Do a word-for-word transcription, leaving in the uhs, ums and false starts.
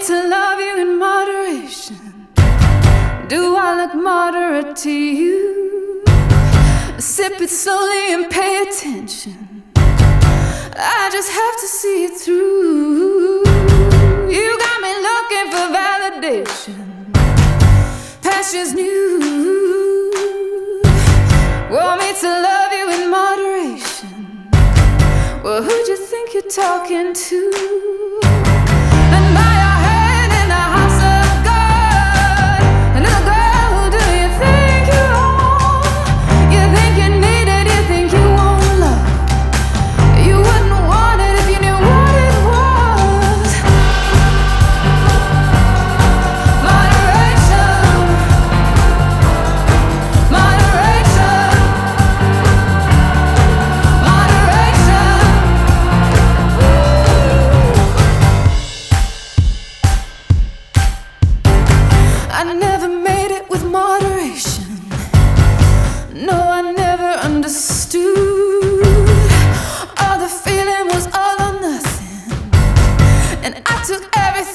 to love you in moderation. Do I look moderate to you? Sip it slowly and pay attention. I just have to see it through. You got me looking for validation. Passion's new. Want me to love you in moderation. Well, who'd you think you're talking to? And by your hand in the house of God. And little girl, who do you think you are? You think you need it, you think you want love. You wouldn't want it if you knew what it was. Moderation. Moderation. Moderation. I never made it with moderation. No, I never understood. All the feeling was all or nothing, and I took everything